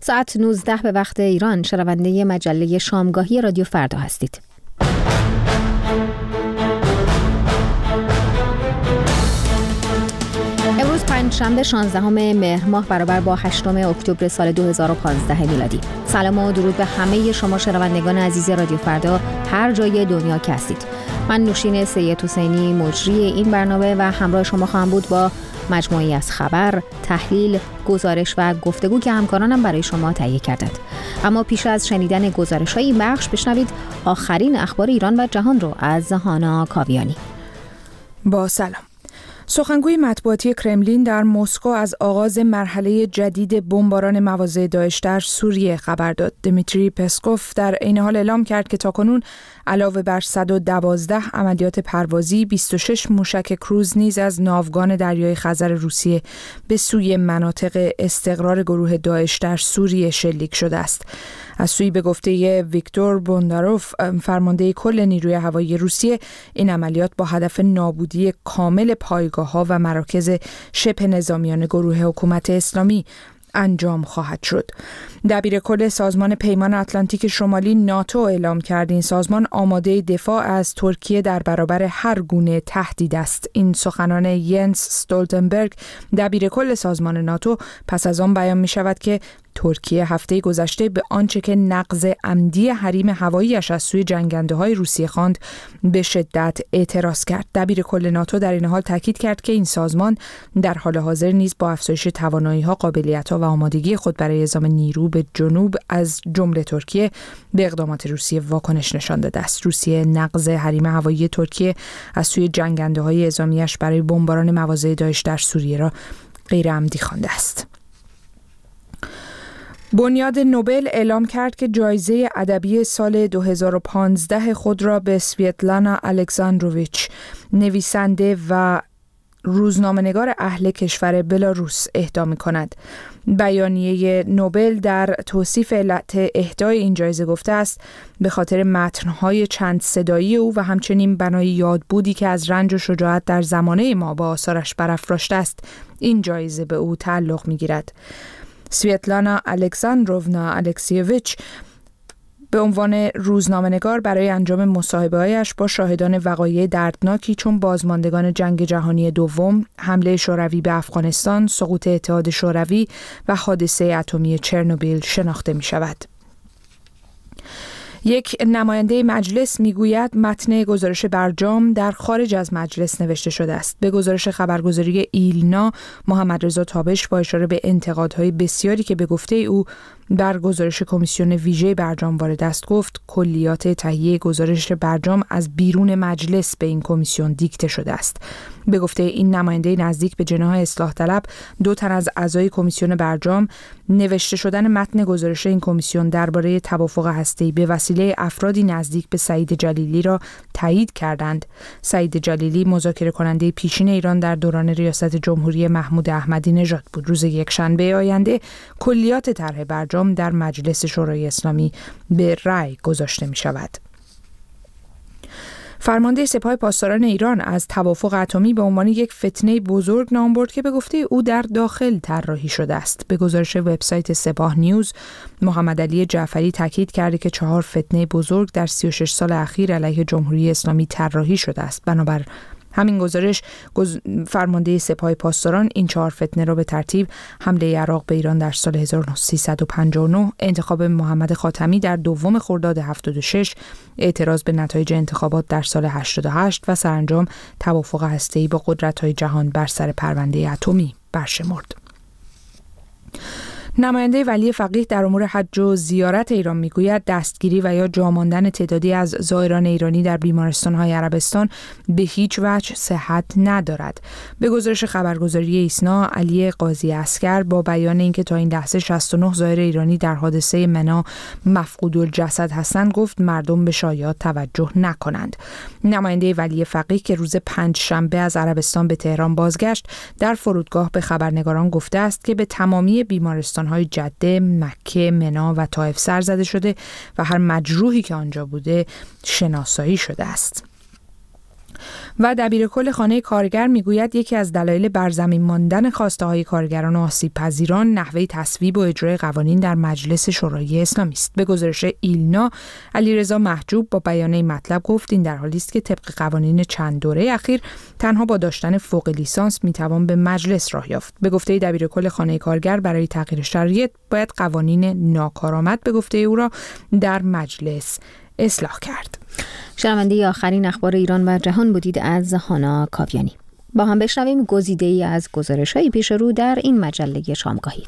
ساعت 19 به وقت ایران شنونده مجله شامگاهی رادیو فردا هستید. امروز پنجشنبه 16 مهر ماه برابر با 8 اکتبر سال 2015 میلادی. سلام و درود به همه شما شنوندگان عزیز رادیو فردا هر جای دنیا که هستید. من نوشین سید حسینی مجری این برنامه و همراه شما خواهم بود با مجموعی از خبر، تحلیل، گزارش و گفتگو که همکارانم برای شما تهیه کردند. اما پیش از شنیدن گزارش‌های این بخش بشنوید آخرین اخبار ایران و جهان رو از هانا کاویانی. با سلام. سخنگوی مطبوعاتی کرملین در مسکو از آغاز مرحله جدید بمباران مواضع داعش در سوریه خبر داد. دمیتری پسکوف در عین حال اعلام کرد که تاکنون علاوه بر 112 عملیات پروازی، 26 موشک کروز نیز از ناوگان دریای خزر روسیه به سوی مناطق استقرار گروه داعش در سوریه شلیک شده است. از سوی به گفته ویکتور بونداروف، فرمانده کل نیروی هوایی روسیه، این عملیات با هدف نابودی کامل پایگاه‌ها و مراکز شبه نظامیان گروه حکومت اسلامی انجام خواهد شد. دبیر کل سازمان پیمان اتلانتیک شمالی ناتو اعلام کرد این سازمان آماده دفاع از ترکیه در برابر هر گونه تهدید است. این سخنان ینس استولتنبرگ، دبیر کل سازمان ناتو، پس از آن بیان می شود که ترکیه هفته گذشته به آنچه که نقض عمدی حریم هوایی‌اش از سوی جنگنده‌های روسیه خواند به شدت اعتراض کرد. دبیر کل ناتو در این حال تاکید کرد که این سازمان در حال حاضر نیز با افزایش توانایی‌ها، قابلیت‌ها و آمادگی خود برای اعزام نیرو به جنوب از جمله ترکیه به اقدامات روسیه واکنش نشان داده است. روسیه نقض حریم هوایی ترکیه از سوی جنگنده‌های اعزامی‌اش برای بمباران مواضع داعش در سوریه را غیر عمدی خوانده است. بنیاد نوبل اعلام کرد که جایزه ادبی سال 2015 خود را به سویتلانا الکساندروویچ، نویسنده و روزنامه‌نگار اهل کشور بلاروس، اهدا می‌کند. بیانیه نوبل در توصیف علت اهدای این جایزه گفته است به خاطر متن‌های چند صدایی او و همچنین بنای یادبودی که از رنج و شجاعت در زمانه ما با آثارش برافراشته است، این جایزه به او تعلق می‌گیرد. سویتلانا الکساندروونا الکسیوویچ به عنوان روزنامه‌نگار برای انجام مصاحبه‌هایش با شاهدان وقایع دردناکی چون بازماندگان جنگ جهانی دوم، حمله شوروی به افغانستان، سقوط اتحاد شوروی و حادثه اتمی چرنوبیل شناخته می‌شود. یک نماینده مجلس میگوید متن گزارش برجام در خارج از مجلس نوشته شده است. به گزارش خبرگزاری ایلنا، محمد رضا تابش با اشاره به انتقادهای بسیاری که به گفته او در گزارش کمیسیون ویژه برجام وارد است، گفت کلیات تهیه گزارش برجام از بیرون مجلس به این کمیسیون دیکته شده است. به گفته این نماینده نزدیک به جناح اصلاح طلب، 2 تن از اعضای کمیسیون برجام نوشته شدن متن گزارش این کمیسیون درباره توافق هسته‌ای به وسیله افرادی نزدیک به سعید جلیلی را تایید کردند. سعید جلیلی مذاکره کننده پیشین ایران در دوران ریاست جمهوری محمود احمدی نژاد بود. روز یکشنبه آینده کلیات طرح برجام در مجلس شورای اسلامی به رأی گذاشته می شود. فرمانده سپاه پاسداران ایران از توافق اتمی به عنوان یک فتنه بزرگ نام برد که به گفته او در داخل طراحی شده است. به گزارش وبسایت سپاه نیوز، محمد علی جعفری تاکید کرده که 4 فتنه بزرگ در 36 سال اخیر علیه جمهوری اسلامی طراحی شده است. بنابر همین گزارش، فرمانده سپاه پاسداران این 4 فتنه را به ترتیب حمله عراق به ایران در سال 1359، انتخاب محمد خاتمی در 2 خرداد 76، اعتراض به نتایج انتخابات در سال 88 و سرانجام توافق هسته‌ای با قدرت‌های جهان بر سر پرونده اتمی برشمرد. نماینده ولی فقیه در امور حج و زیارت ایران میگوید دستگیری و یا جا ماندن تعدادی از زائران ایرانی در بیمارستان‌های عربستان به هیچ وجه صحت ندارد. به گزارش خبرگزاری ایسنا، علی قاضی عسکر با بیان اینکه تا این لحظه 69 زائر ایرانی در حادثه منی مفقود الجسد هستند، گفت مردم به شایعات توجه نکنند. نماینده ولی فقیه که روز پنجشنبه از عربستان به تهران بازگشت، در فرودگاه به خبرنگاران گفته است که به تمامی بیمارستان‌های جده، مکه، منی و طائف سر زده شده و هر مجروحی که آنجا بوده شناسایی شده است. و دبیرکل خانه کارگر میگوید یکی از دلایل برزمین ماندن خواسته‌های کارگران و آسیب‌پذیران نحوه تصویب و اجرای قوانین در مجلس شورای اسلامی است. به گزارش ایلنا، علیرضا محجوب با بیان این مطلب گفت این در حالی است که طبق قوانین چند دوره اخیر تنها با داشتن فوق لیسانس میتوان به مجلس راه یافت. به گفته دبیرکل خانه کارگر برای تغییر شرایط باید قوانین ناکارآمد به گفته او را در مجلس اصلاح کرد. شنونده آخرین اخبار ایران و جهان بودید از هانا کاویانی. با هم بشنویم گزیده‌ای از گزارش‌های پیش رو در این مجله شامگاهی.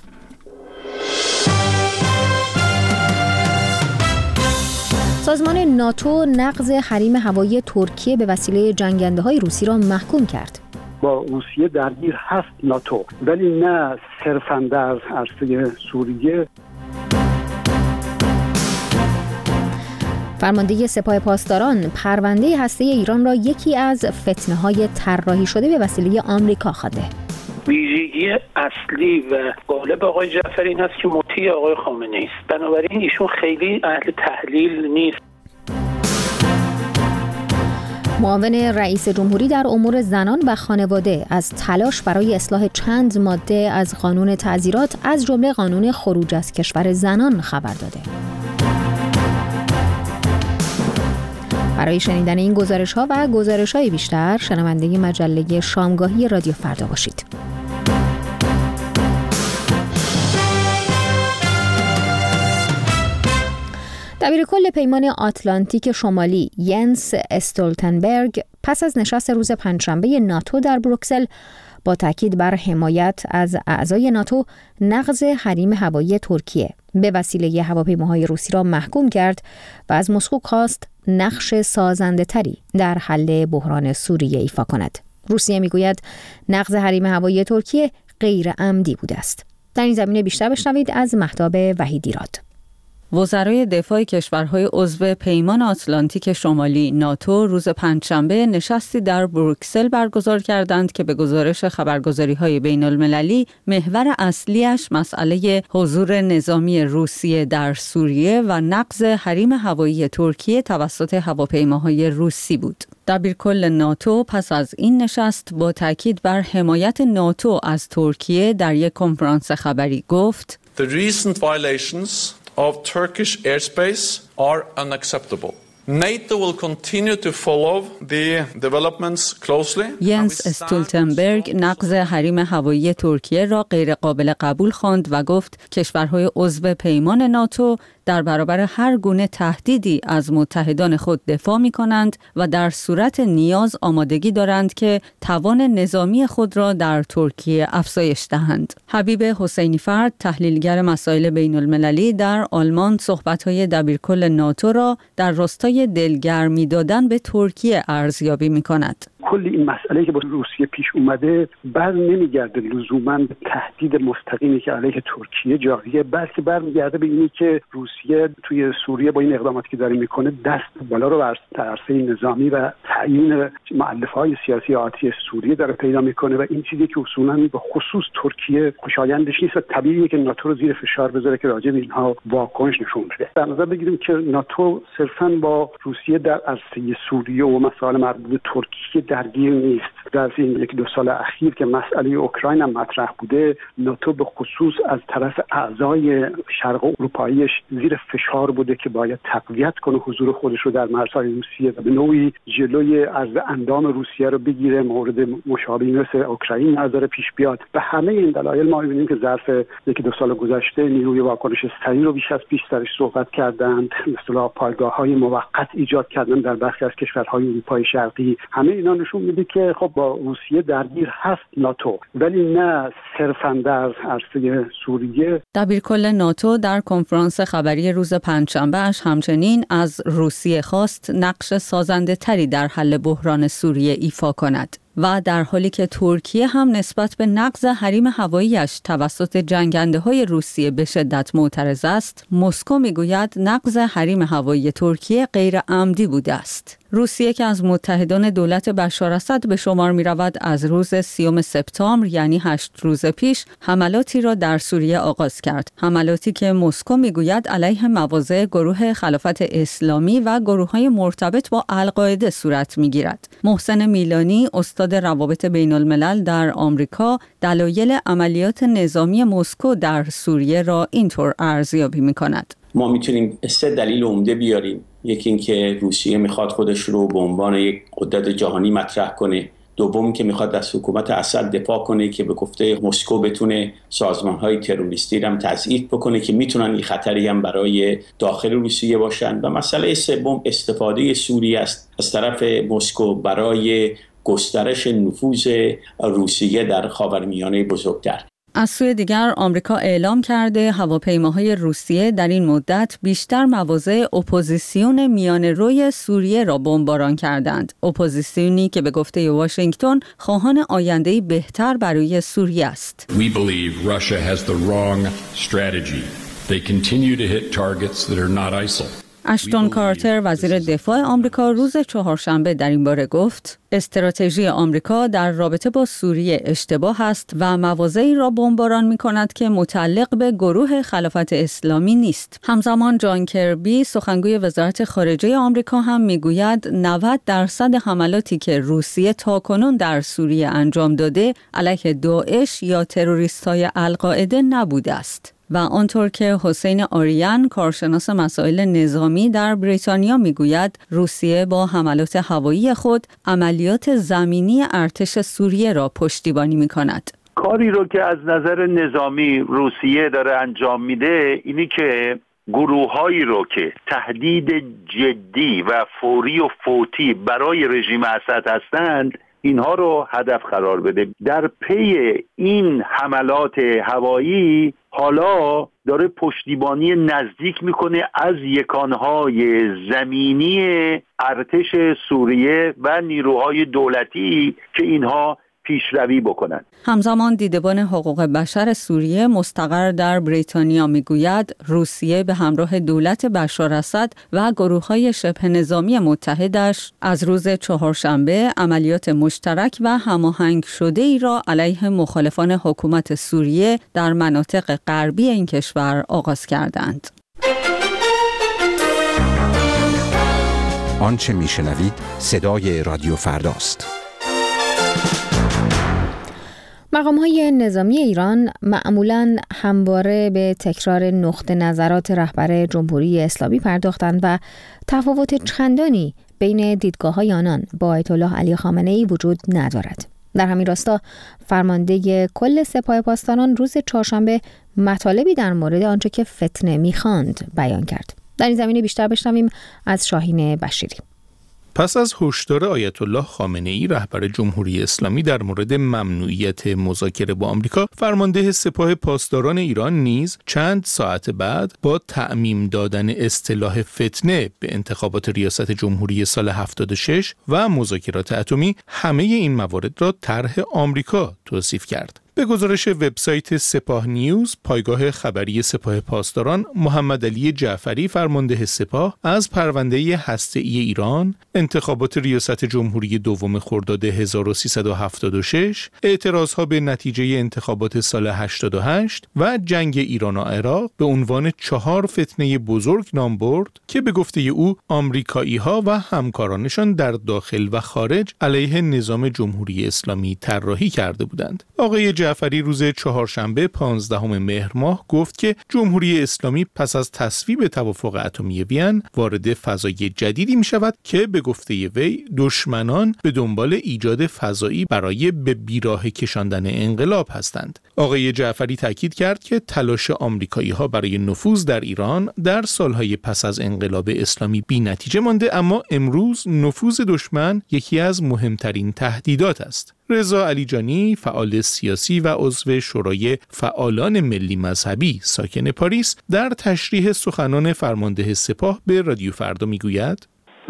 سازمان ناتو نقض حریم هوایی ترکیه به وسیله جنگنده‌های روسی را محکوم کرد. با روسیه درگیر هست ناتو، ولی نه صرفاً در عرصه سوریه. فرمانده سپاه پاسداران پرونده هسته‌ای ایران را یکی از فتنه‌های طراحی شده به وسیله آمریکا خوانده. ویژگی اصلی و غالب آقای جعفری این هست که مطیع آقای خامنه‌ای است. بنابراین ایشون خیلی اهل تحلیل نیست. معاون رئیس جمهوری در امور زنان و خانواده از تلاش برای اصلاح چند ماده از قانون تعزیرات از جمله قانون خروج از کشور زنان خبر داده. برای شنیدن این گزارش‌ها و گزارش‌های بیشتر شنونده مجله شامگاهی رادیو فردا باشید. دبیرکل پیمان آتلانتیک شمالی ینس استولتنبرگ پس از نشست روز پنجشنبه ناتو در بروکسل با تاکید بر حمایت از اعضای ناتو نقض حریم هوایی ترکیه به وسیله هواپیماهای روسی را محکوم کرد و از مسکو خواست نقش سازنده تری در حل بحران سوریه ایفا کند. روسیه میگوید نقض حریم هوایی ترکیه غیر عمدی بوده است. در این زمینه بیشتر بشنوید از مهتاب وحیدیراد. وزرای دفاع کشورهای عضو پیمان آتلانتیک شمالی ناتو روز پنجشنبه نشستی در بروکسل برگزار کردند که به گزارش خبرگزاری‌های بین‌المللی محور اصلیش مسئله حضور نظامی روسیه در سوریه و نقض حریم هوایی ترکیه توسط هواپیماهای روسی بود. دبیرکل ناتو پس از این نشست با تاکید بر حمایت ناتو از ترکیه در یک کنفرانس خبری گفت: The recent violations of Turkish airspace are unacceptable. NATO will continue to follow the developments closely. ینس استولتنبرگ نقض حریم هوایی ترکیه را غیر قابل قبول خواند و گفت کشورهای عضو پیمان ناتو در برابر هر گونه تهدیدی از متحدان خود دفاع می کنند و در صورت نیاز آمادگی دارند که توان نظامی خود را در ترکیه افزایش دهند. حبیب حسینی فرد، تحلیلگر مسائل بین المللی در آلمان، صحبت‌های دبیرکل ناتو را در راستای دلگرمی دادن به ترکیه ارزیابی می کند. کلی این مسئله که با روسیه پیش اومده بر نمیگرده لزوماً به تهدید مستقیمی که علیه ترکیه جاریه، بلکه برمیگرده به اینی که روسیه توی سوریه با این اقداماتی که داره میکنه دست بالا رو در عرصه نظامی و تعیین مؤلفه‌های سیاسی آتی سوریه داره پیدا میکنه و این چیزی که اصولاً به خصوص ترکیه خوشایندش نیست و طبیعیه که ناتو رو زیر فشار بذاره که راجع به اینها واکنش نشون بده. در نظر بگیریم که ناتو صرفاً با روسیه در عرصه سوریه و مسائل مربوط به ترکیه درگیر نیست. در این 1-2 سال اخیر که مسئله اوکراین هم مطرح بوده، ناتو به خصوص از طرف اعضای شرق اروپاییش زیر فشار بوده که باید تقویت کنه حضور خودش رو در مرزهای روسیه و به نوعی جلوی عرض اندام روسیه رو بگیره، مورد مشابهی مثل اوکراین نظر پیش بیاد. به همه این دلایل ما می‌بینیم که ظرف 1-2 سال گذشته نیروی واکنش سریع رو بیش از پیش سرش صحبت کردند، مثلا پایگاه‌های موقت ایجاد کردن در برخی از کشورهای اروپای شرقی. همه اینا نشون میده که خب با روسیه درگیر هست ناتو، ولی نه صرفاً در عرصه سوریه. دبیرکل ناتو در کنفرانس خبری روز پنجشنبه‌اش همچنین از روسیه خواست نقش سازنده تری در حل بحران سوریه ایفا کند. و در حالی که ترکیه هم نسبت به نقض حریم هوایی‌اش توسط جنگنده‌های روسیه به شدت معترض است، مسکو میگوید نقض حریم هوایی ترکیه غیر عمدی بوده است. روسیه که از متحدان دولت بشار اسد به شمار می رود از روز 30 سپتامبر یعنی 8 روز پیش حملاتی را در سوریه آغاز کرد. حملاتی که مسکو می گوید علیه مواضع گروه خلافت اسلامی و گروه‌های مرتبط با القاعده صورت می گیرد. محسن میلانی استاد روابط بین الملل در آمریکا دلایل عملیات نظامی مسکو در سوریه را اینطور ارزیابی می کند. ما میتونیم 3 دلیل عمده بیاریم. یکی این که روسیه میخواد خودش رو به عنوان یک قدرت جهانی مطرح کنه. دوم که میخواد از حکومت اسد دفاع کنه که به گفته مسکو بتونه سازمان‌های تروریستی رو هم تضعیف بکنه که میتونن این خطری هم برای داخل روسیه باشن. و مسئله سوم استفاده سوریه است از طرف مسکو برای گسترش نفوذ روسیه در خاورمیانه بزرگتر. از سوی دیگر آمریکا اعلام کرده هواپیماهای روسیه در این مدت بیشتر مواضع اپوزیسیون میانه‌روی سوریه را بمباران کردند. اپوزیسیونی که به گفته واشنگتن خواهان آینده‌ای بهتر برای سوریه است. We believe Russia has the wrong strategy. They continue to hit targets that are not ISIL. اشتون کارتر وزیر دفاع آمریکا روز چهارشنبه در این باره گفت استراتژی آمریکا در رابطه با سوریه اشتباه است و مواضعی را بمباران می‌کند که متعلق به گروه خلافت اسلامی نیست. همزمان جان کربی سخنگوی وزارت خارجه آمریکا هم می‌گوید 90% حملاتی که روسیه تاکنون در سوریه انجام داده علیه داعش یا تروریست‌های القاعده نبوده است. و آنطور که حسین آریان کارشناس مسائل نظامی در بریتانیا میگوید روسیه با حملات هوایی خود عملیات زمینی ارتش سوریه را پشتیبانی میکند. کاری رو که از نظر نظامی روسیه داره انجام میده اینی که گروه‌هایی رو که تهدید جدی و فوری و فوتی برای رژیم اسد هستند اینها رو هدف قرار بده. در پی این حملات هوایی حالا داره پشتیبانی نزدیک میکنه از یکانهای زمینی ارتش سوریه و نیروهای دولتی که اینها پیشروی بکنند. همزمان دیدبان حقوق بشر سوریه مستقر در بریتانیا میگوید روسیه به همراه دولت بشار اسد و گروه‌های شبه نظامی متحدش از روز چهارشنبه عملیات مشترک و هماهنگ شده‌ای را علیه مخالفان حکومت سوریه در مناطق غربی این کشور آغاز کردند. آنچه میشنوید صدای رادیو فرداست. مقام‌های نظامی ایران معمولاً همواره به تکرار نقط نظرات رهبر جمهوری اسلامی پرداختند و تفاوت چندانی بین دیدگاه‌های آنان با آیت الله علی خامنه‌ای وجود ندارد. در همین راستا فرمانده کل سپاه پاسداران روز چهارشنبه مطالبی در مورد آنچه که فتنه می‌خواند بیان کرد. در این زمینه بیشتر بشنویم از شاهین بشیری. پس از هشدار آیت الله خامنه‌ای رهبر جمهوری اسلامی در مورد ممنوعیت مذاکره با آمریکا، فرمانده سپاه پاسداران ایران نیز چند ساعت بعد با تعمیم دادن اصطلاح فتنه به انتخابات ریاست جمهوری سال 76 و مذاکرات اتمی همه این موارد را طرح آمریکا توصیف کرد. به گزارش وبسایت سپاه نیوز، پایگاه خبری سپاه پاسداران، محمد علی جعفری فرمانده سپاه از پرونده هسته‌ای ایران، انتخابات ریاست جمهوری دوم خرداد 1376، اعتراضها به نتیجه انتخابات سال 88 و جنگ ایران و عراق به عنوان 4 فتنه بزرگ نام برد که به گفته او آمریکایی‌ها و همکارانشان در داخل و خارج علیه نظام جمهوری اسلامی طراحی کرده بودند. آقای جعفری روز چهارشنبه 15 مهر ماه گفت که جمهوری اسلامی پس از تصویب توافق اتمی وین وارد فضای جدیدی می شود که به گفته وی دشمنان به دنبال ایجاد فضایی برای به بیراه کشاندن انقلاب هستند. آقای جعفری تاکید کرد که تلاش آمریکایی‌ها برای نفوذ در ایران در سالهای پس از انقلاب اسلامی بی‌نتیجه مانده، اما امروز نفوذ دشمن یکی از مهمترین تهدیدات است. رضا علیجانی، فعال سیاسی و عضو شورای فعالان ملی مذهبی ساکن پاریس، در تشریح سخنان فرمانده سپاه به رادیو فردا میگوید: ویژگی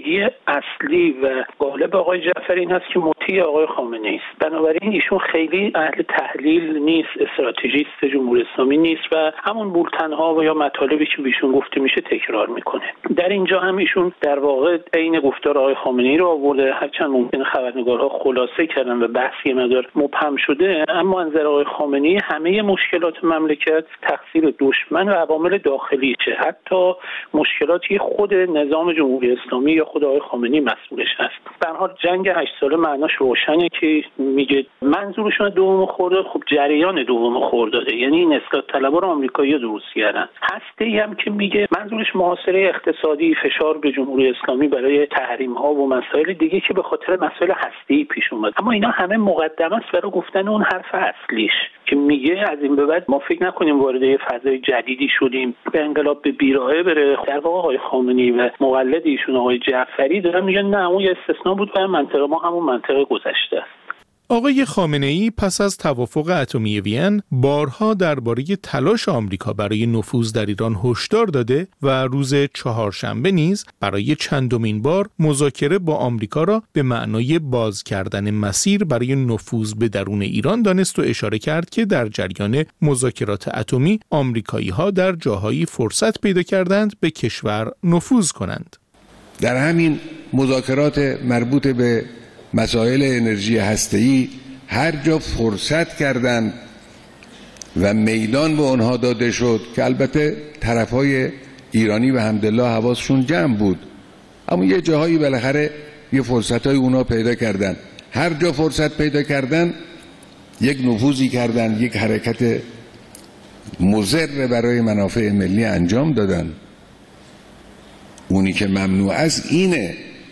ویژگی اصلی و غالب آقای جعفری این هست که مطیع آقای خامنه‌ای است. بنابراین ایشون خیلی اهل تحلیل نیست، استراتژیست جمهوری اسلامی نیست و همون بولتن‌ها و یا مطالبی که بیشون گفته میشه تکرار میکنه. در اینجا هم ایشون در واقع عین گفتار آقای خامنه‌ای رو آورده، هرچند ممکن خبرنگارها خلاصه کردن و بحثی مقدار مبهم شده، اما از نظر آقای خامنه‌ای همه مشکلات مملکت تقصیر دشمن و عوامل داخلیشه، حتی مشکلاتی خود نظام جمهوری اسلامی یا خود آقای خامنه‌ای مسئولش هست. به هر حال جنگ 8 ساله معناش روشنه که میگه منظورشون دوم خرداد، خب جریان دوم خرداده، یعنی این اصلاح طلبان آمریکایی‌ها درست کردن. هسته‌ای هم که میگه منظورش محاصره اقتصادی، فشار به جمهوری اسلامی برای تحریم‌ها و مسائل دیگه که به خاطر مسائل هسته‌ای پیش اومد. اما اینا همه مقدمه است برای گفتن اون حرف اصلیش که میگه از این به بعد ما فکر نکنیم وارد یه فضای جدیدی شدیم به انقلاب به بیراهه بره. در واقع آقای خامنه‌ای و مقلد ایشون آقای جعفری دارن میگن نه اون یه استثناء بود و منطقه ما همون منطقه گذشته است. آقای خامنه‌ای پس از توافق اتمی وین بارها درباره تلاش آمریکا برای نفوذ در ایران هشدار داده و روز چهارشنبه نیز برای چندمین بار مذاکره با آمریکا را به معنای باز کردن مسیر برای نفوذ به درون ایران دانست و اشاره کرد که در جریان مذاکرات اتمی آمریکایی‌ها در جاهایی فرصت پیدا کردند به کشور نفوذ کنند. در همین مذاکرات مربوط به مسائل انرژی هسته‌ای هر جا فرصت کردند و میدان به آنها داده شد که البته طرفهای ایرانی و حمدالله حواسشون جمع بود، اما یه جاهایی بالاخره یه فرصتای اونا پیدا کردن. هر جا فرصت پیدا کردن یک نفوذی کردن، یک حرکت مضر برای منافع ملی انجام دادن. اونی که ممنوع است اینه،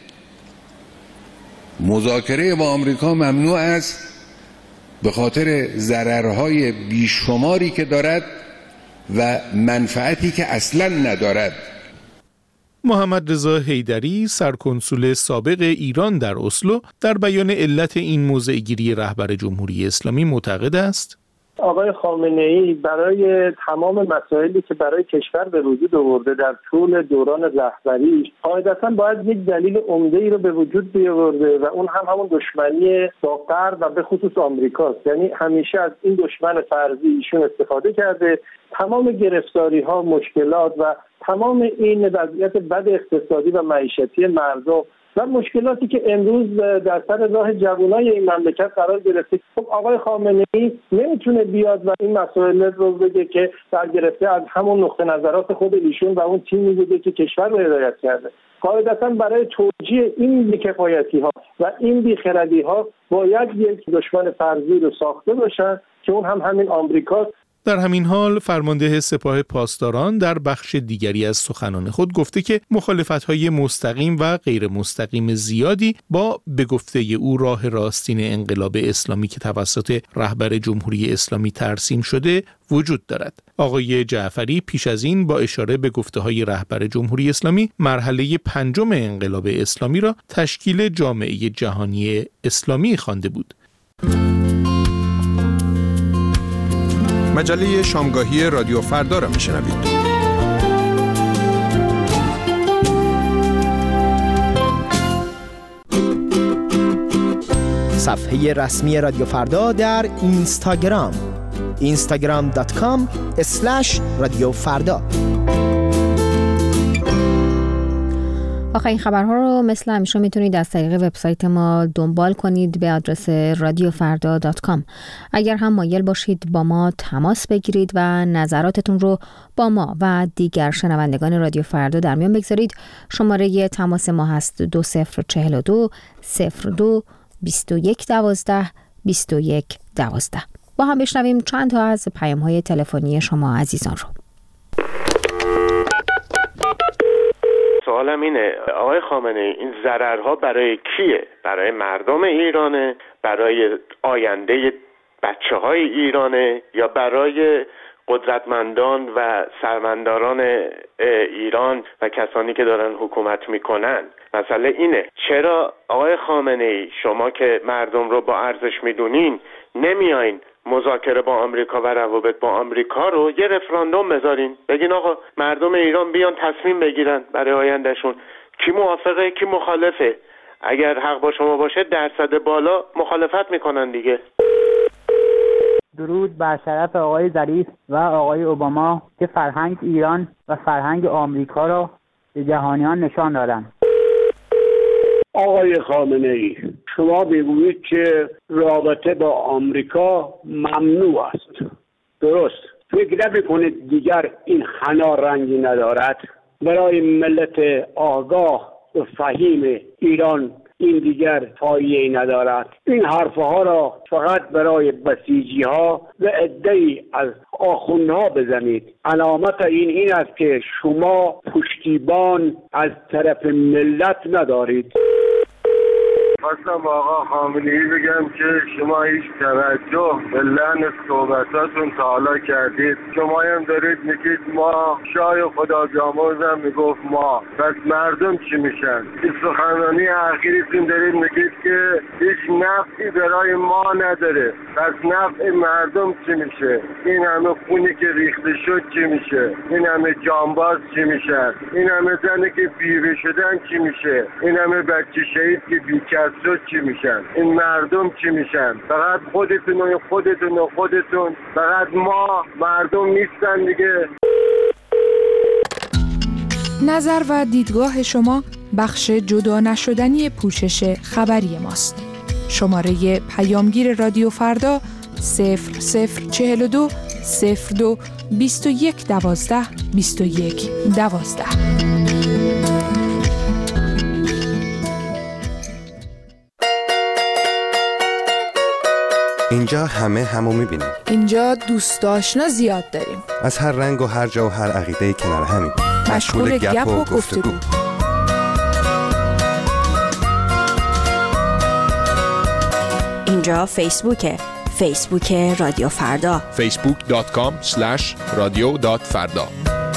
مذاکره با آمریکا ممنوع است به خاطر ضررهای بیشماری که دارد و منفعتی که اصلا ندارد. محمد رضا حیدری سرکنسول سابق ایران در اسلو در بیان علت این موضع‌گیری رهبر جمهوری اسلامی معتقد است آقای خامنه‌ای برای تمام مسائلی که برای کشور به وجود آورده در طول دوران رهبریش قاعدتاً باید یک دلیل عمده‌ای رو به وجود بیاورده و اون هم همون دشمنی با غرب و به خصوص آمریکاست. یعنی همیشه از این دشمن فرضی ایشون استفاده کرده. تمام گرفتاری‌ها، مشکلات و تمام این وضعیت بد اقتصادی و معیشتی مردم و مشکلاتی که امروز در سر راه جوانای این مملکت قرار گرفته، خب آقای خامنه‌ای نمیتونه بیاد و این مسائل رو بگه که برگرفته از همون نقطه نظرات خود ایشون و اون تیمی بوده که کشور رو هدایت کرده. قاعدتاً برای توجیه این بی‌کفایتی‌ها و این بی‌خردی‌ها باید یک دشمن فرضی رو ساخته باشن که اون هم همین آمریکاست. در همین حال فرمانده سپاه پاسداران در بخش دیگری از سخنان خود گفته که مخالفت‌های مستقیم و غیر مستقیم زیادی با به گفته او راه راستین انقلاب اسلامی که توسط رهبر جمهوری اسلامی ترسیم شده وجود دارد. آقای جعفری پیش از این با اشاره به گفته‌های رهبر جمهوری اسلامی مرحله 5 انقلاب اسلامی را تشکیل جامعه جهانی اسلامی خوانده بود. مجله شامگاهی رادیو فردا را میشنوید. صفحه رسمی رادیو فردا در اینستاگرام instagram.com/رادیو فردا. آخرین خبرها رو مثل همیشه میتونید از طریق وبسایت ما دنبال کنید به آدرس radiofarda.com. اگر هم مایل باشید با ما تماس بگیرید و نظراتتون رو با ما و دیگر شنوندگان رادیو فردا در میان بگذارید، شماره تماس ما هست 2042 02 21 12 21 12. با هم بشنویم چند تا از پیام‌های تلفنی شما عزیزان رو. سوالم اینه آقای خامنه‌ای، این ضررها برای کیه؟ برای مردم ایرانه؟ برای آینده بچه‌های ایرانه؟ یا برای قدرتمندان و سرمنداران ایران و کسانی که دارن حکومت میکنن؟ مسئله اینه چرا آقای خامنه‌ای شما که مردم رو با ارزش میدونین نمیاین مذاکره با آمریکا و روابط با آمریکا رو یه رفراندوم بذارین، بگین آقا مردم ایران بیان تصمیم بگیرن برای آیندهشون کی موافقه کی مخالفه؟ اگر حق با شما باشه درصد بالا مخالفت میکنن دیگه. درود بر شرف آقای ظریف و آقای اوباما که فرهنگ ایران و فرهنگ آمریکا را به جهانیان نشان دادن. آقای خامنه ای، شما بگویید که رابطه با آمریکا ممنوع است. درست. فکر نمی‌کنید دیگر این حنا رنگی ندارد؟ برای ملت آگاه و فهیم ایران این دیگر پایه‌ای ندارد. این حرفها را فقط برای بسیجی‌ها و عده‌ای از آخوندها بزنید. علامت این است که شما پشتیبان از طرف ملت ندارید. خواستم آقا خامنه‌ای بگم که شما هیچ توجه به لحن صحبتاتون تا حالا کردید. شما هم دارید میگید ما، شاه خدا بیامرز هم میگفت ما، پس مردم چی میشن؟ این سخنرانی اخیرتون دارید میگید که هیچ نفعی برای ما نداره، پس نفع مردم چی میشه؟ این همه خونی که ریخته شد چی میشه؟ این همه جانباز چی میشن؟ این همه زنی که بیوه شدن چی میشه؟ این همه بچه شهید که بیکس شد چی میشن؟ این مردم چی میشن؟ فقط خودتون و خودتون و خودتون، فقط ما مردم نیستن دیگه. نظر و دیدگاه شما بخش جدا نشدنی پوشش خبری ماست. شماره پیامگیر رادیو فردا 0042 02 21 12 21 12. اینجا همو میبینیم. اینجا دوست آشنا زیاد داریم. از هر رنگ و هر جا و هر عقیده کنار همیم. مشغول گپ و گفتگو. اینجا فیسبوک رادیو فردا. facebook.com/radio.farda.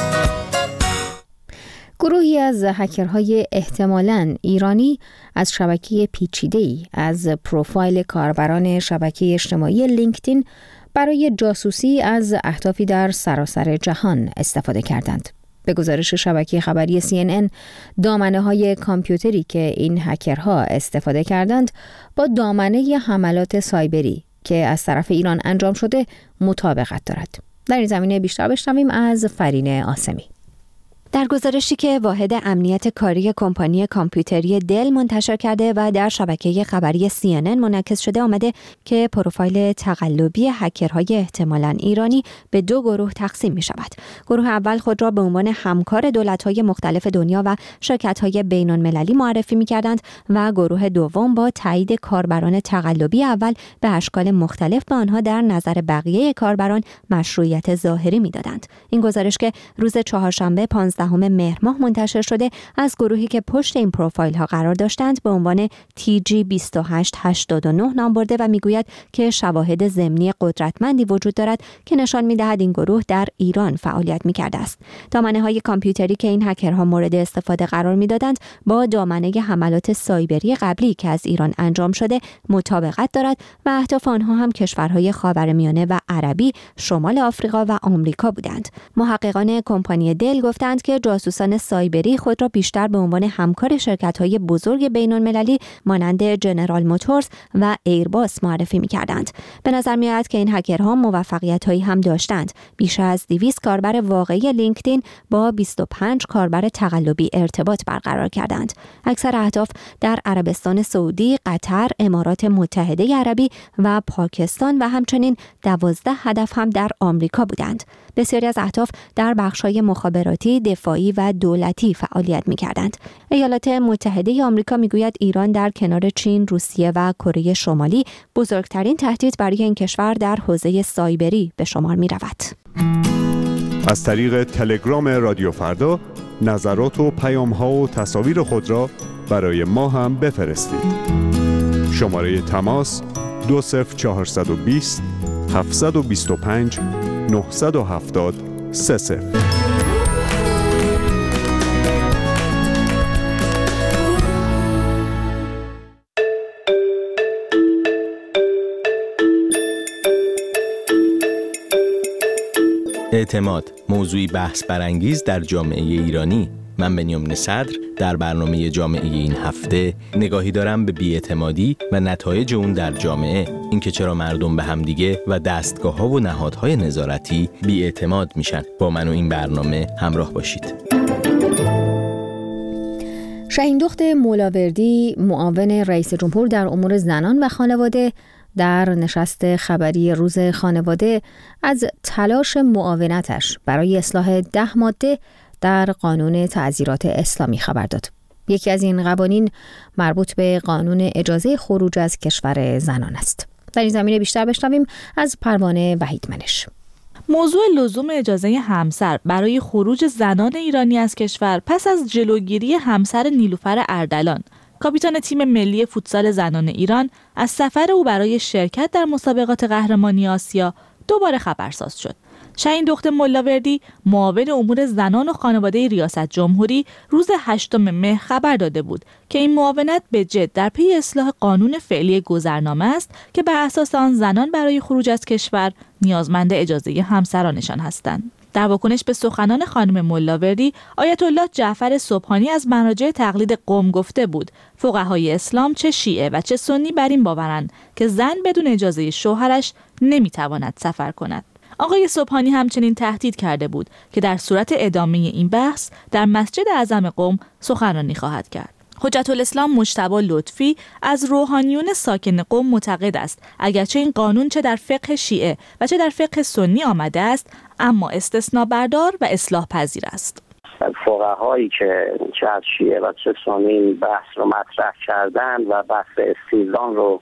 گروهی از هکرهای احتمالاً ایرانی از شبکه پیچیده‌ای از پروفایل کاربران شبکه اجتماعی لینکدین برای جاسوسی از اهدافی در سراسر جهان استفاده کردند. به گزارش شبکه خبری CNN، دامنه‌های کامپیوتری که این هکرها استفاده کردند با دامنه حملات سایبری که از طرف ایران انجام شده مطابقت دارد. در این زمینه بیشتر بشنویم از فرین آسمی. در گزارشی که واحد امنیت کاری کمپانی کامپیوتری دل منتشر کرده و در شبکه خبری CNN منعکس شده آمده که پروفایل تقلبی هکرهای احتمالاً ایرانی به دو گروه تقسیم می شود. گروه اول خود را به عنوان همکار دولت‌های مختلف دنیا و شرکت‌های بین‌المللی معرفی می‌کردند و گروه دوم با تایید کاربران تقلبی اول به اشکال مختلف به آنها در نظر بقیه کاربران مشروعیت ظاهری می‌دادند. این گزارش که روز چهارشنبه 15 مهر ماه منتشر شده از گروهی که پشت این پروفایل ها قرار داشتند به عنوان TG2889 نام برده و میگوید که شواهد ضمنی قدرتمندی وجود دارد که نشان میدهد این گروه در ایران فعالیت میکرده است. دامنه های کامپیوتری که این هکرها مورد استفاده قرار میدادند با دامنه حملات سایبری قبلی که از ایران انجام شده مطابقت دارد و اهداف آنها هم کشورهای خاورمیانه و عربی، شمال آفریقا و آمریکا بودند. محققان کمپانی دل گفتند که جاسوسان سایبری خود را بیشتر به عنوان همکار شرکت‌های بزرگ بین‌المللی مانند جنرال موتورز و ایرباس معرفی می‌کردند. به نظر می‌آید که این هکرها موفقیت‌هایی هم داشتند. بیش از 200 کاربر واقعی لینکدین با 25 کاربر تقلبی ارتباط برقرار کردند. اکثر اهداف در عربستان سعودی، قطر، امارات متحده عربی و پاکستان و همچنین 12 هدف هم در آمریکا بودند. بسیاری از اهداف در بخش‌های مخابراتی، دفاعی و دولتی فعالیت می‌کردند. ایالات متحده آمریکا می‌گوید ایران در کنار چین، روسیه و کره شمالی بزرگترین تهدید برای این کشور در حوزه سایبری به شمار می‌رود. از طریق تلگرام رادیو فردا نظرات و پیام‌ها و تصاویر خود را برای ما هم بفرستید. شماره تماس 20420 725 970 30. اعتماد، موضوعی بحث برانگیز در جامعه ایرانی. من بنیامین صدر در برنامه جامعه این هفته نگاهی دارم به بی‌اعتمادی و نتایج اون در جامعه، اینکه چرا مردم به همدیگه و دستگاه‌ها و نهادهای نظارتی بی‌اعتماد میشن. با من و این برنامه همراه باشید. شاهیندخت مولاوردی، معاون رئیس جمهور در امور زنان و خانواده، در نشست خبری روز خانواده از تلاش معاونتش برای اصلاح 10 ماده در قانون تعزیرات اسلامی خبر داد. یکی از این قوانین مربوط به قانون اجازه خروج از کشور زنان است. در این زمینه بیشتر بشنویم از پروانه وحیدمنش. موضوع لزوم اجازه همسر برای خروج زنان ایرانی از کشور پس از جلوگیری همسر نیلوفر اردلان، کاپیتان تیم ملی فوتسال زنان ایران، از سفر او برای شرکت در مسابقات قهرمانی آسیا دوباره خبرساز شد. شاهیندخت مولاوردی، معاون امور زنان و خانواده ریاست جمهوری، روز 8 مهر خبر داده بود که این معاونت به جد در پی اصلاح قانون فعلی گذرنامه است که بر اساس آن زنان برای خروج از کشور نیازمند اجازه همسرانشان هستند. در واکنش به سخنان خانم مولاوردی، آیت الله جعفر سبحانی از مراجع تقلید قم گفته بود فقهای اسلام چه شیعه و چه سنی بر این باورند که زن بدون اجازه شوهرش نمیتواند سفر کند. آقای سبحانی همچنین تهدید کرده بود که در صورت ادامه این بحث در مسجد اعظم قم سخنرانی خواهد کرد. حجت الاسلام مجتبی لطفی از روحانیون ساکن قم معتقد است اگرچه این قانون چه در فقه شیعه و چه در فقه سنی آمده است، اما استثناء بردار و اصلاح پذیر است. فقهایی که چه از شیعه و چه سنی بحث رو مطرح کردند و بحث استیزان رو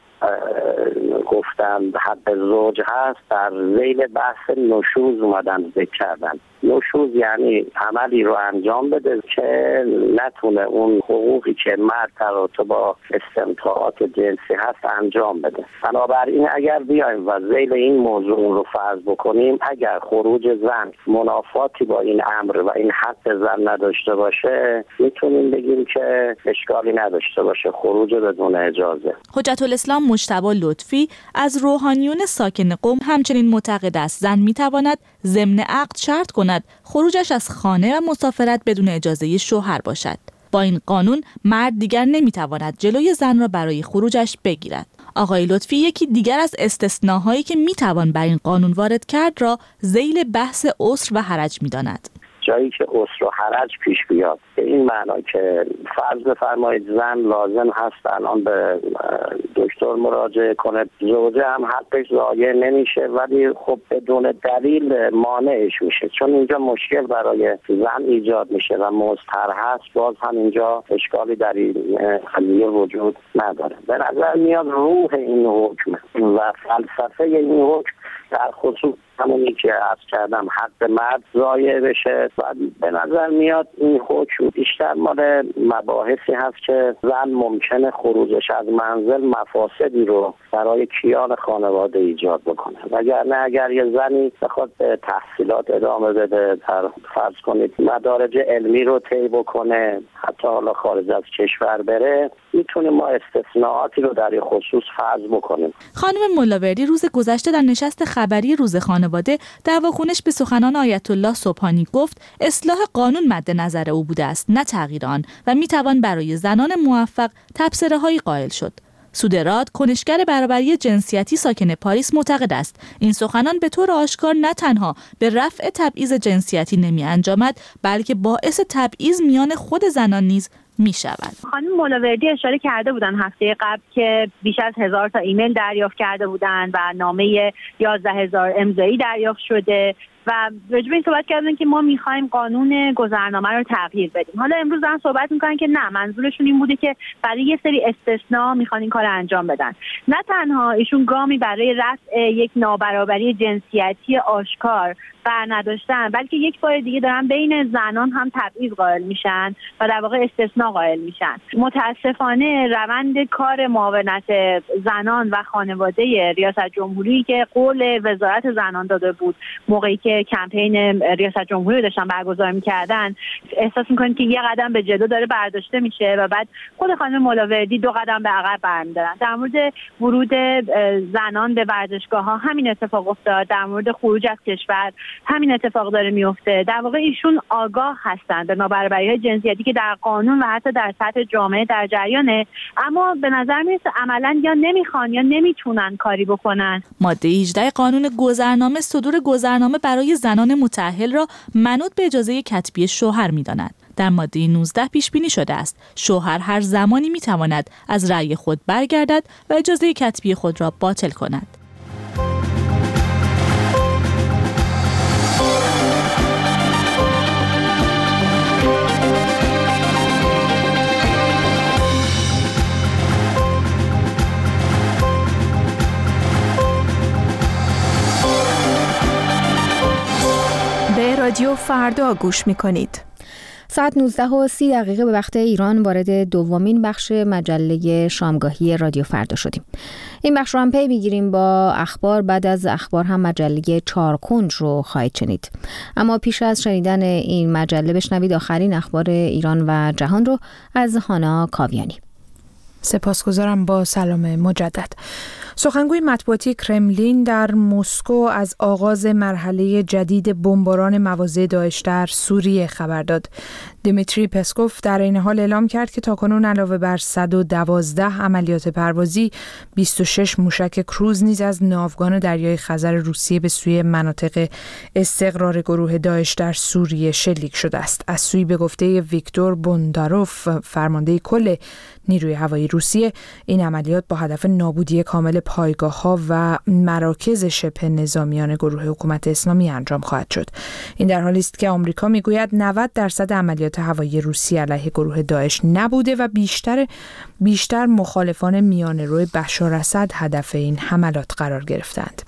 گفتن حد زوج هست، در ذیل بحث نشوز اومدن ذکر کردن. نشوز یعنی عملی رو انجام بده که نتونه اون حقوقی که مرد در با استمتاعات جنسی هست انجام بده. بنابراین اگر بیایم و ذیل این موضوع رو فرض بکنیم، اگر خروج زن منافاتی با این امر و این حق زن نداشته باشه، میتونیم بگیم که اشکالی نداشته باشه خروج بدون اجازه. حجت الاسلام مجتبی لطفی از روحانیون ساکن قم همچنین معتقد است زن میتواند ضمن عقد شرط کند خروجش از خانه و مسافرت بدون اجازه شوهر باشد. با این قانون مرد دیگر نمیتواند جلوی زن را برای خروجش بگیرد. آقای لطفی یکی دیگر از استثناهایی که میتوان بر این قانون وارد کرد را ذیل بحث عسر و حرج میداند. جایی که عسر و حرج پیش بیاد، به این معنا که فرض بفرمایید زن لازم هست الان به دکتر مراجعه کنه، زوجه هم حقش ضایع نمیشه ولی خب بدون دلیل مانعش میشه، چون اینجا مشکل برای زن ایجاد میشه و مضطر هست، باز هم اینجا اشکالی در این قضیه وجود نداره. به نظر میاد روح این حکم و فلسفه این حکم در خصوص همونی که عرض کردم حق مرد ضایع بشه و به نظر میاد این حکم بیشتر مال مباحثی هست که زن ممکنه خروجش از منزل مفاسدی رو برای کیان خانواده ایجاد بکنه. وگرنه اگر یه زنی بخواد به تحصیلات ادامه بده، فرض کنید مدارج علمی رو طی بکنه، حتی حالا خارج از کشور بره، میتونیم ما استثناءاتی رو در این خصوص فرض بکنیم. خانم مولاوردی روز گذشته در نشست خبری روز خانواده در واکنش به سخنان آیت الله سبحانی گفت اصلاح قانون مد نظر او بوده است نه تغییر آن و میتوان برای زنان موفق تبصره‌هایی قائل شد. سودراد، کنشگر برابری جنسیتی ساکن پاریس، معتقد است این سخنان به طور آشکار نه تنها به رفع تبعیض جنسیتی نمی انجامد بلکه باعث تبعیض میان خود زنان نیز می شود. خانم مولاوردی اشاره کرده بودن هفته قبل که بیش از 1000 تا ایمیل دریافت کرده بودند و نامه 11000 امضایی دریافت شده و راجع به این صحبت کردن که ما می‌خوایم قانون گذرنامه رو تغییر بدیم. حالا امروز دارن صحبت می‌کنن که نه، منظورشون این بوده که برای یه سری استثناء می‌خوان این کارو انجام بدن. نه تنها ایشون گامی برای رفع یک نابرابری جنسیتی آشکار بر نداشتن، بلکه یک بار دیگه دارن بین زنان هم تبعیض قائل میشن و در واقع استثناء قائل میشن. متاسفانه روند کار معاونت زنان و خانواده ریاست جمهوری که قول وزارت زنان داده بود موقعی که که کمپین ریاست جمهوری رو داشتن برگزار می‌کردن احساس می‌کنید که یه قدم به جلو داره برداشته میشه و بعد خود خانم مولاوردی 2 قدم به عقب برمی‌دارن. در مورد ورود زنان به ورزشگاه‌ها همین اتفاق افتاد، در مورد خروج از کشور همین اتفاق داره میفته. در واقع ایشون آگاه هستند به نابرابری‌های جنسیتی که در قانون و حتی در سطح جامعه در جریانه، اما به نظر میرسه عملاً یا نمیخوان یا نمیتونن کاری بکنن. ماده 18 قانون گذرنامه صدور گذرنامه برای زنان متأهل را منوط به اجازه کتبی شوهر می‌داند. در ماده 19 پیش بینی شده است شوهر هر زمانی می‌تواند از رأی خود برگردد و اجازه کتبی خود را باطل کند. به رادیو فردا گوش می‌کنید. ساعت 19:30 به وقت ایران وارد دومین بخش مجله شامگاهی رادیو فردا شدیم. این بخش رو هم پی میگیریم با اخبار. بعد از اخبار هم مجله چارکنج رو خواهید شنید. اما پیش از شنیدن این مجله بشنوید آخرین اخبار ایران و جهان رو از هانا کاویانی. سپاسگزارم. با سلام مجدد. سخنگوی مطبوعاتی کرملین در مسکو از آغاز مرحله جدید بمباران مواضع داعش در سوریه خبر داد. دیمیتری پسکوف در این حال اعلام کرد که تاکنون علاوه بر 112 عملیات پروازی 26 موشک کروز نیز از ناوگان دریای خزر روسیه به سوی مناطق استقرار گروه داعش در سوریه شلیک شده است. از سوی به گفته ویکتور بونداروف فرمانده کل نیروی هوایی روسیه این عملیات با هدف نابودی کامل پایگاه‌ها و مراکز شبه نظامیان گروه حکومت اسلامی انجام خواهد شد. این در حالی است که آمریکا میگوید 90% عملیات هوایی روسیه علیه گروه داعش نبوده و بیشتر مخالفان میانه‌رو بشار اسد هدف این حملات قرار گرفتند.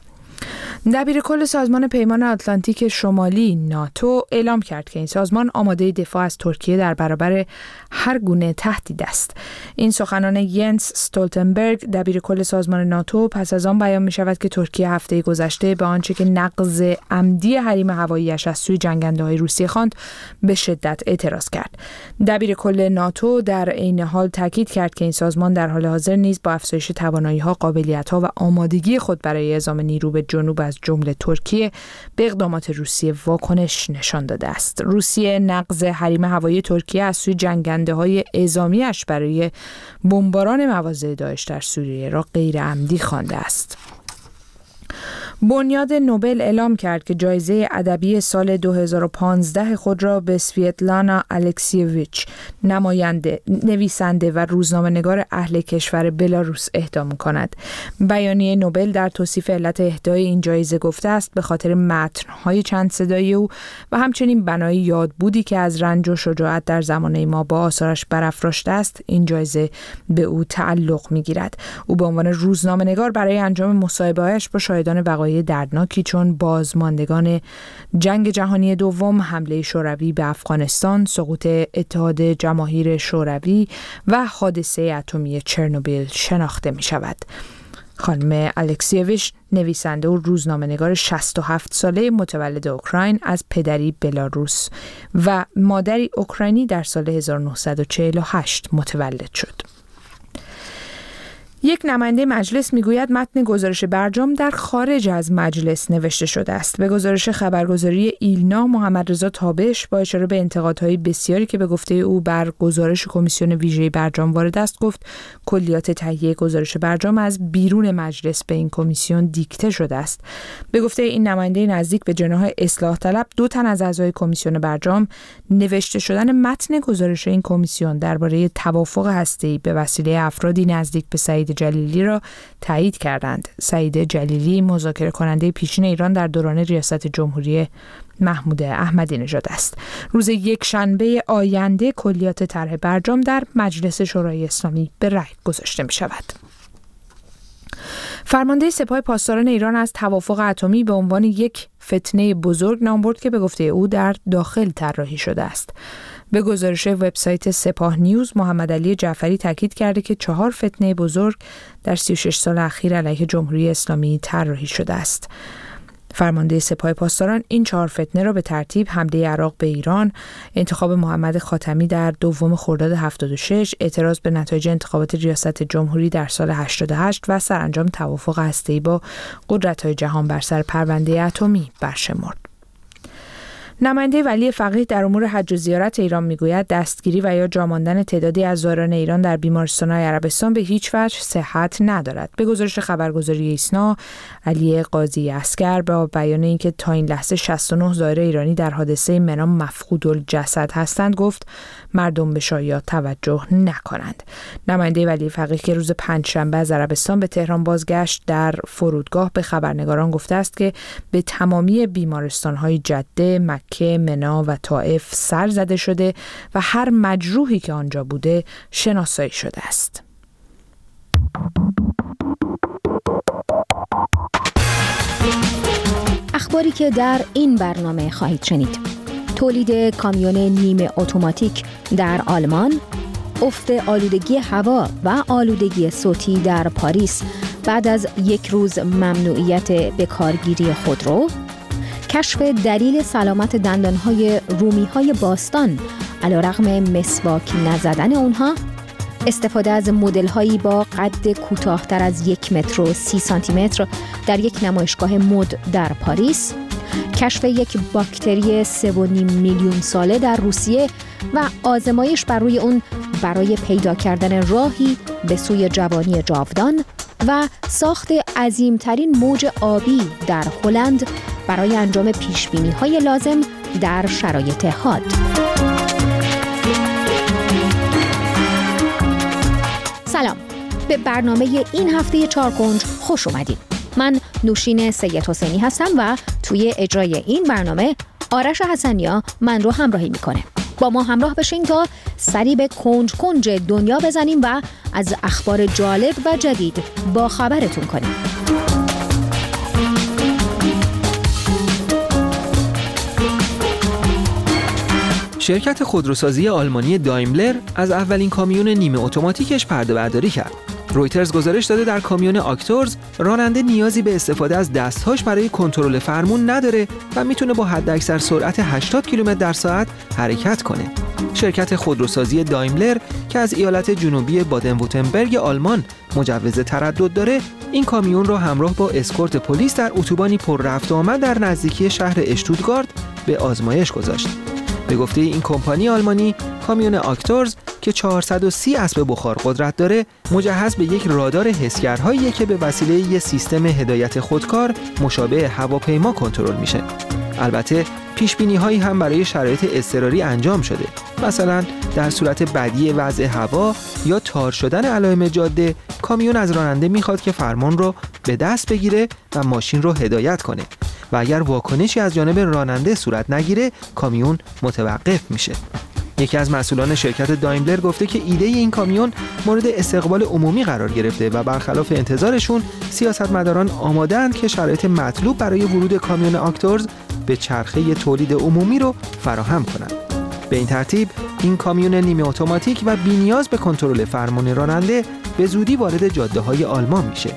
دبیرکل سازمان پیمان آتلانتیک شمالی ناتو اعلام کرد که این سازمان آماده دفاع از ترکیه در برابر هر گونه تهدید است. این سخنان ینس استولتنبرگ دبیرکل سازمان ناتو پس از آن بیان می شود که ترکیه هفته گذشته به آنچه که نقض عمدی حریم هوایی‌اش از سوی جنگنده‌های روسیه خواند به شدت اعتراض کرد. دبیرکل ناتو در عین حال تاکید کرد که این سازمان در حال حاضر نیز با افزایش توانایی‌ها، قابلیت‌ها و آمادگی خود برای اعزام نیرو به جنوب از جمله ترکیه به اقدامات روسیه واکنش نشان داده است. روسیه نقض حریم هوایی ترکیه از سوی جنگنده‌های اعزامی‌اش برای بمباران مواضع داعش در سوریه را غیر عمدی خوانده است. بنیاد نوبل اعلام کرد که جایزه ادبی سال 2015 خود را به سویتلانا الکسیویچ، نویسنده و روزنامه‌نگار اهل کشور بلاروس اهدا می‌کند. بیانیه نوبل در توصیف علت اهدای این جایزه گفته است به خاطر متن‌های چند صدایی او و همچنین بنای یادبودی که از رنج و شجاعت در زمانه ما با آثارش برافراشته است، این جایزه به او تعلق می‌گیرد. او به عنوان روزنامه‌نگار برای انجام مصاحبه‌هایش با شاهدان وقایع دردناکی چون بازماندگان جنگ جهانی دوم، حمله شوروی به افغانستان، سقوط اتحاد جماهیر شوروی و حادثه اتمی چرنوبیل شناخته می شود. خانم الکسیویچ نویسنده و روزنامه‌نگار 67 ساله متولد اوکراین از پدری بلاروس و مادری اوکراینی در سال 1948 متولد شد. یک نماینده مجلس میگوید متن گزارش برجام در خارج از مجلس نوشته شده است. به گزارش خبرگزاری ایلنا، محمد رضا تابش با اشاره به انتقادهای بسیاری که به گفته او بر گزارش کمیسیون ویژه برجام وارد است، گفت کلیات تهیه گزارش برجام از بیرون مجلس به این کمیسیون دیکته شده است. به گفته این نماینده نزدیک به جناح اصلاح طلب، 2 تن از اعضای کمیسیون برجام نوشته شدن متن گزارش این کمیسیون درباره توافق هسته‌ای به وسیله افرادی نزدیک به سعید جلیلی را تایید کردند. سعید جلیلی مذاکره کننده پیشین ایران در دوران ریاست جمهوری محمود احمدی نژاد است. روز یکشنبه آینده کلیات طرح برجام در مجلس شورای اسلامی به رأی گذاشته می شود. فرمانده سپاه پاسداران ایران از توافق اتمی به عنوان یک فتنه بزرگ نام برد که به گفته او در داخل طراحی شده است. به گزارش وبسایت سپاه نیوز، محمد علی جعفری تاکید کرده که 4 فتنه بزرگ در 36 سال اخیر علیه جمهوری اسلامی طراحی شده است. فرمانده سپاه پاسداران این 4 فتنه را به ترتیب حمله عراق به ایران، انتخاب محمد خاتمی در 2 خرداد 76، اعتراض به نتایج انتخابات ریاست جمهوری در سال 88 و سرانجام توافق هسته‌ای با قدرت‌های جهان بر سر پرونده اتمی برشمرد. نماینده ولی فقیه در امور حج و زیارت ایران میگوید دستگیری و یا جا ماندن تعدادی از زائران ایران در بیمارستان‌های عربستان به هیچ وجه صحت ندارد. به گزارش خبرگزاری ایسنا، علی قاضی عسکر با بیان اینکه تا این لحظه 69 زائر ایرانی در حادثه منا مفقود الجسد هستند گفت مردم به شایعات توجه نکنند. نماینده ولی فقیه که روز پنجشنبه از عربستان به تهران بازگشت در فرودگاه به خبرنگاران گفته است که به تمامی بیمارستان‌های جده، مکه، منا و طائف سر زده شده و هر مجروحی که آنجا بوده شناسایی شده است. اخباری که در این برنامه خواهید شنید: تولید کامیون نیمه اتوماتیک در آلمان، افت آلودگی هوا و آلودگی صوتی در پاریس بعد از 1 روز ممنوعیت بکارگیری خودرو، کشف دلیل سلامت دندانهای رومیهای باستان علیرغم مسواک نزدن اونها، استفاده از مدل‌هایی با قد کوتاه‌تر از 1 متر و 30 سانتی متر در یک نمایشگاه مد در پاریس، کشف یک باکتری 3.5 میلیون ساله در روسیه و آزمایش بر روی اون برای پیدا کردن راهی به سوی جوانی جاودان و ساخت عظیمترین موج آبی در هلند برای انجام پیشبینی‌های لازم در شرایط حاد. سلام، به برنامه این هفته 4 کنج خوش اومدید. من نوشین سید حسینی هستم و توی اجرای این برنامه آرش حسنیا من رو همراهی میکنه. با ما همراه بشین تا سری به کنج کنج دنیا بزنیم و از اخبار جالب و جدید با خبرتون کنیم. شرکت خودروسازی آلمانی دایملر از اولین کامیون نیمه اتوماتیکش پرده برداری کرد. رویترز گزارش داده در کامیون آکتورز راننده نیازی به استفاده از دستهاش برای کنترل فرمون نداره و میتونه با حداکثر سرعت 80 کیلومتر در ساعت حرکت کنه. شرکت خودروسازی دایملر که از ایالت جنوبی بادن وورتنبرگ آلمان مجوز تردد داره، این کامیون رو همراه با اسکورت پلیس در اتوبانی پر رفت و آمد در نزدیکی شهر اشتوتگارت به آزمایش گذاشت. به گفته این کمپانی آلمانی، کامیون آکتورز که 430 اسب بخار قدرت داره، مجهز به یک رادار حسگرهایی که به وسیله یک سیستم هدایت خودکار مشابه هواپیما کنترل میشه. البته پیشبینی‌هایی هم برای شرایط اضطراری انجام شده. مثلا در صورت بدی وضع هوا یا تار شدن علائم جاده، کامیون از راننده میخواد که فرمان رو به دست بگیره و ماشین رو هدایت کنه و اگر واکنشی از جانب راننده صورت نگیره، کامیون متوقف میشه. یکی از مسئولان شرکت دایملر گفته که ایده این کامیون مورد استقبال عمومی قرار گرفته و برخلاف انتظارشون سیاستمداران آماده‌اند که شرایط مطلوب برای ورود کامیون آکتورز به چرخه تولید عمومی رو فراهم کنند. به این ترتیب این کامیون نیمه اتوماتیک و بی‌نیاز به کنترل فرمان راننده به زودی وارد جاده‌های آلمان میشه.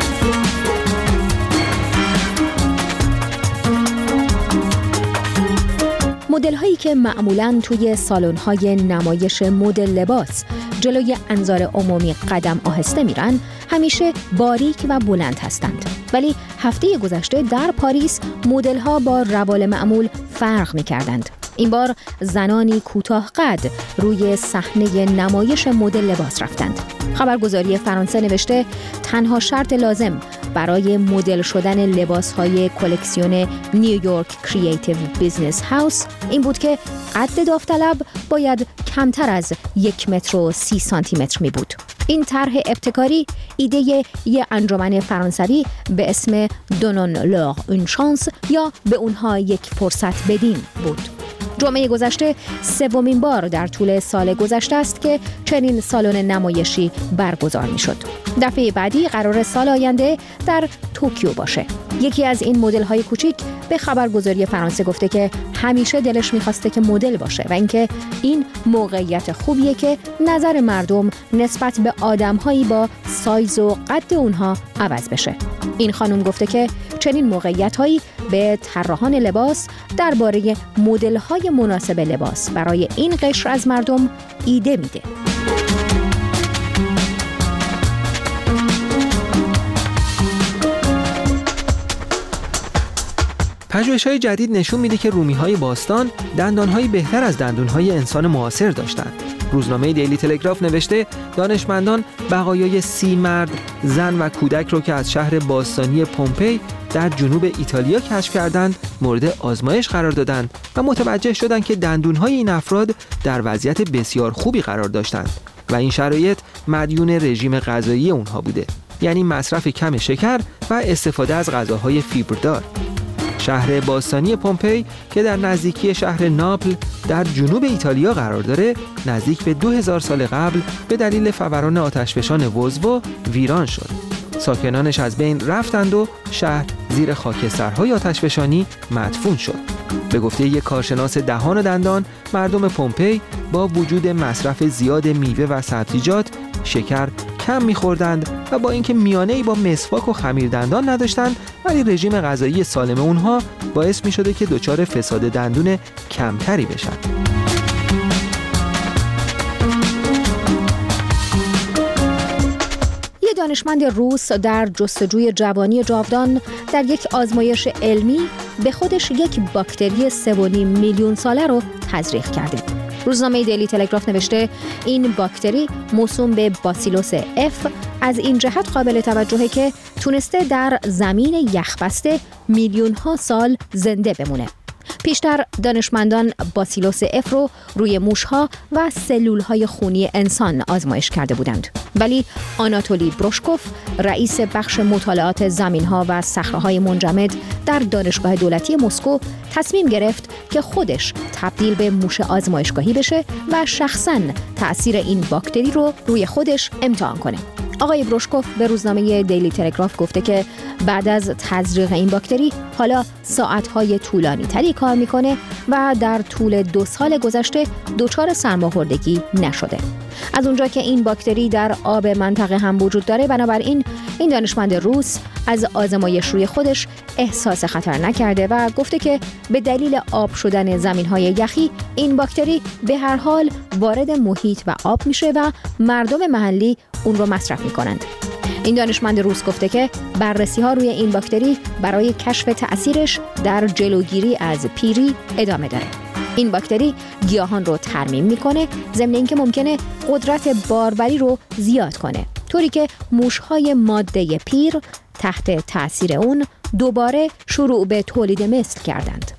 مدل هایی که معمولاً توی سالن های نمایش مد لباس جلوی انظار عمومی قدم آهسته میرن، همیشه باریک و بلند هستند. ولی هفته گذشته در پاریس مدل ها با روال معمول فرق میکردند. این بار زنانی کوتاه قد روی صحنه نمایش مدل لباس رفتند. خبرگزاری فرانسه نوشته تنها شرط لازم برای مدل شدن لباس‌های کلکسیون نیویورک کریتیو بیزنس هاوس این بود که قد داوطلب باید کمتر از 1 متر و 30 سانتی متر می بود. این طرح ابتکاری ایده یک انجمن فرانسوی به اسم دونون لور اون شانس یا به اونها یک فرصت بدین بود. جمعه گذشته 3مین بار در طول سال گذشته است که چنین سالن نمایشی برگزار می شد. دفعه بعدی قرار سال آینده در توکیو باشه. یکی از این مدل‌های کوچیک به خبرگزاری فرانسه گفته که همیشه دلش می‌خواسته که مدل باشه و اینکه این موقعیت خوبیه که نظر مردم نسبت به آدم‌هایی با سایز و قد اونها عوض بشه. این خانم گفته که چنین موقعیت‌هایی به طراحان لباس درباره مدل‌های مناسب لباس برای این قشر از مردم ایده میده. پژوهش‌های جدید نشون میده که رومی‌های باستان دندان‌های بهتر از دندان‌های انسان معاصر داشتند. روزنامه دیلی تلگراف نوشته دانشمندان بقایای 30 مرد، زن و کودک رو که از شهر باستانی پومپئی در جنوب ایتالیا کشف کردند مورد آزمایش قرار دادند و متوجه شدند که دندون‌های این افراد در وضعیت بسیار خوبی قرار داشتند و این شرایط مدیون رژیم غذایی اونها بوده، یعنی مصرف کم شکر و استفاده از غذاهای فیبردار. شهر باستانی پومپئی که در نزدیکی شهر ناپل در جنوب ایتالیا قرار داره، نزدیک به 2000 سال قبل به دلیل فوران آتشفشان وزوو ویران شد. ساکنانش از بین رفتند و شهر زیر خاکسترهای آتشفشانی مدفون شد. به گفته یک کارشناس دهان و دندان، مردم پومپئی با وجود مصرف زیاد میوه و سبزیجات، شکر کم می‌خوردند و با اینکه میانه‌ای با مسواک و خمیر دندان نداشتند، ولی رژیم غذایی سالم اونها باعث می‌شده که دچار فساد دندون کمتری بشن. یه دانشمند روس در جستجوی جوانی جاودان در یک آزمایش علمی به خودش یک باکتری 3.5 میلیون ساله رو تزریق کرده. روزنامه دیلی تلگراف نوشته این باکتری موسوم به باسیلوس اف از این جهت قابل توجهه که تونسته در زمین یخبسته میلیون ها سال زنده بمونه. پیشتر دانشمندان باسیلوس اف رو روی موشها و سلولهای خونی انسان آزمایش کرده بودند. ولی آناتولی بروشکوف، رئیس بخش مطالعات زمینها و صخره‌های منجمد در دانشگاه دولتی مسکو، تصمیم گرفت که خودش تبدیل به موش آزمایشگاهی بشه و شخصاً تأثیر این باکتری رو روی خودش امتحان کنه. آقای بروشکوف به روزنامه دیلی تلگراف گفته که بعد از تزریق این باکتری حالا ساعت‌های طولانی تری کار میکنه و در طول 2 سال گذشته دچار سرماخوردگی نشده. از اونجا که این باکتری در آب منطقه هم وجود داره، بنابراین این دانشمند روس از آزمایش روی خودش احساس خطر نکرده و گفته که به دلیل آب شدن زمین‌های یخی این باکتری به هر حال وارد محیط و آب میشه و مردم محلی اون رو مصرف میکنند. این دانشمند روس گفته که بررسی‌ها روی این باکتری برای کشف تأثیرش در جلوگیری از پیری ادامه داره. این باکتری گیاهان رو ترمیم میکنه، ضمن اینکه ممکنه قدرت باربری رو زیاد کنه، طوری که موش‌های ماده پیر تحت تأثیر اون دوباره شروع به تولید مثل کردند.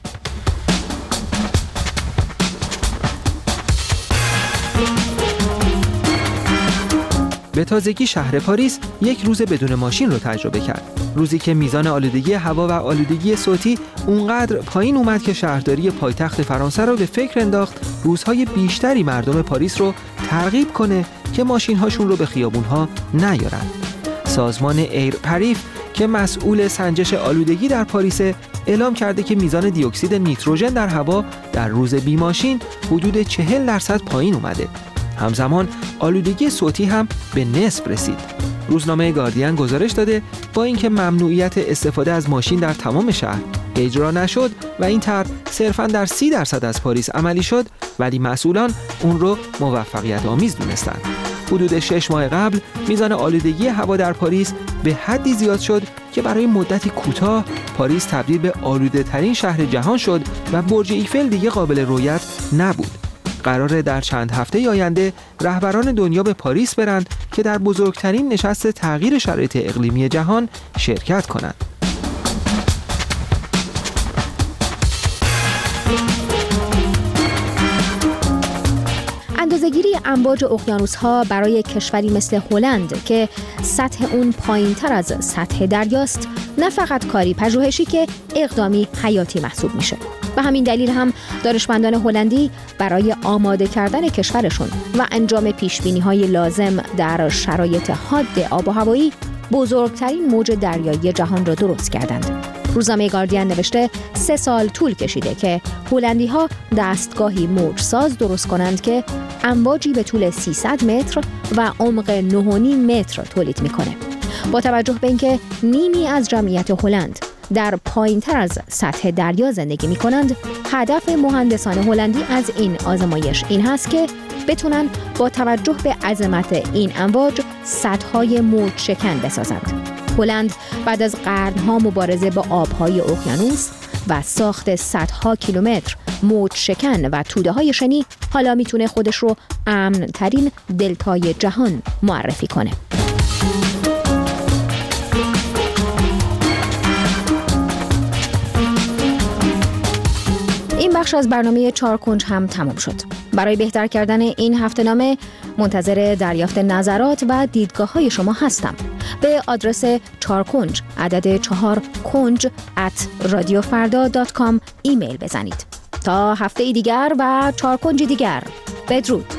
به تازگی شهر پاریس یک روز بدون ماشین رو تجربه کرد. روزی که میزان آلودگی هوا و آلودگی صوتی اونقدر پایین اومد که شهرداری پایتخت فرانسه رو به فکر انداخت روزهای بیشتری مردم پاریس رو ترغیب کنه که ماشین‌هاشون رو به خیابون‌ها نیارن. سازمان ایر پاریس که مسئول سنجش آلودگی در پاریس اعلام کرده که میزان دی اکسید نیتروژن در هوا در روز بی ماشین حدود 40% پایین اومده. همزمان آلودگی صوتی هم به نصف رسید. روزنامه گاردین گزارش داده با اینکه ممنوعیت استفاده از ماشین در تمام شهر اجرا نشد و این طرح صرفاً در 30% از پاریس عملی شد، ولی مسئولان اون رو موفقیت آمیز دونستند. حدود 6 ماه قبل میزان آلودگی هوا در پاریس به حدی زیاد شد که برای مدتی کوتاه پاریس تبدیل به آلوده ترین شهر جهان شد و برج ایفل دیگه قابل رؤیت نبود. قراره در چند هفته آینده رهبران دنیا به پاریس برند که در بزرگترین نشست تغییر شرایط اقلیمی جهان شرکت کنند. اندازه‌گیری امواج اقیانوس‌ها برای کشوری مثل هلند که سطح اون پایین‌تر از سطح دریاست، نه فقط کاری پژوهشی که اقدامی حیاتی محسوب میشه. به همین دلیل هم دانشمندان هلندی برای آماده کردن کشورشون و انجام پیشبینی‌های لازم در شرایط حاد آب و هوایی بزرگترین موج دریایی جهان را درست کردند. روزنامه گاردین نوشته 3 سال طول کشیده که هلندی‌ها دستگاهی موجساز درست کنند که امواجی به طول 300 متر و عمق 9.5 متر تولید میکنه. با توجه به اینکه نیمی از جمعیت هلند در پایین‌تر از سطح دریا زندگی می‌کنند، هدف مهندسان هلندی از این آزمایش این هست که بتونن با توجه به عظمت این امواج سدهای موج شکن بسازند. هلند بعد از قرن‌ها مبارزه با آب‌های اقیانوس و ساخت صدها کیلومتر موج شکن و توده‌های شنی حالا میتونه خودش رو امن‌ترین دلتای جهان معرفی کنه. این بخش از برنامه 4 کنج هم تمام شد. برای بهتر کردن این هفته‌نامه منتظر دریافت نظرات و دیدگاه‌های شما هستم. به آدرس 4 کنج عدد 4 کنج @radiofarda.com ایمیل بزنید. تا هفته دیگر و 4 کنج دیگر، بدرود.